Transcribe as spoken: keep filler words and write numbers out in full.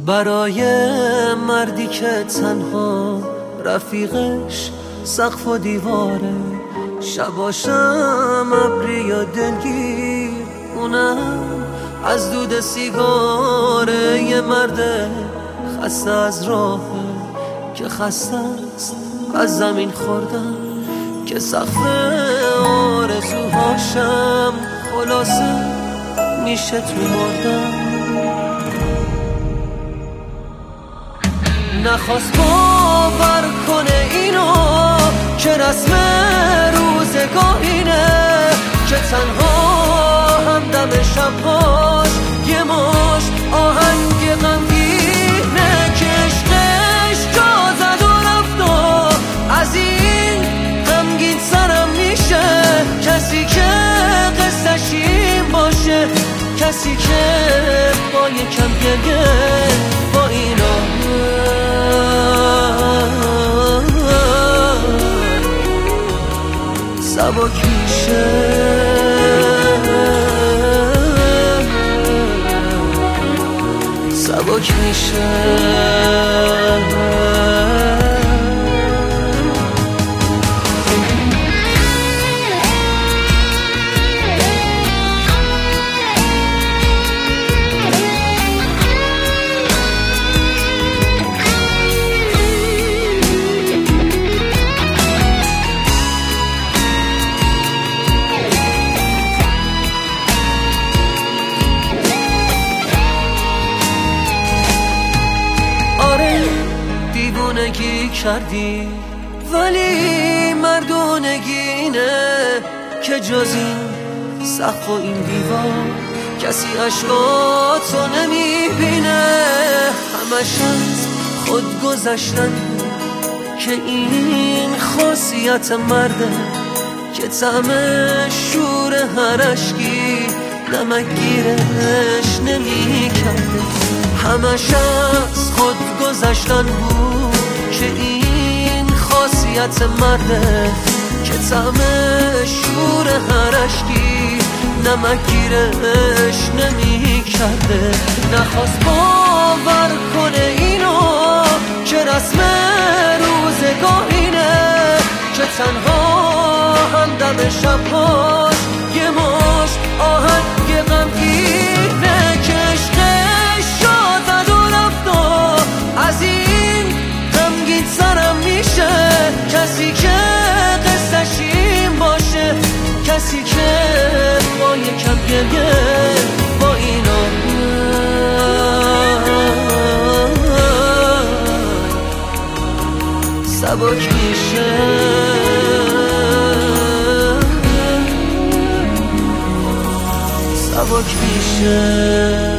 برای مردی که تنها رفیقش سقف و دیواره، شباشم ابری یا دلگیر، اونم از دود سیگاره. یه مرد خسته از راهه که خسته است از زمین خوردن، که سقف آرزوهاشم خلاصه میشه تو مردن. نخواست باور کنه اینو که رسم روزگارینه، که تنها همدم شبهاش یه مشت آهنگ غمگینه، که عشقش جا زد و رفت و از این غمگین سرم میشه. کسی که قصه‌ش این باشه، کسی که با یکم گریه با اینا سبک میشه. سبک میشه. دیوونگی کردی ولی مردونگی اینه، که جز این سقف و این دیوار کسی عشقاتو نمیبینه. همش از خود گذشتن که این خاصیت مرده، که طعم شور هر عشقی نمکگیرش نمیکرده. همش از خود گذشتن بود که این خاصیت مرده، که طعم شور هر عشقی نمکگیرش نمیکرده. نخواست باور کنه اینو که رسم روزگارینه، که تنها همدم شبهاش یه مشت آهنگ غمگینه، که عشقش جا زد و رفت و از این غمگین سرم میشه. کسی که قصه‌ش این باشه، کسی که با یکم گریه با اینا سبک میشه. سبک میشه.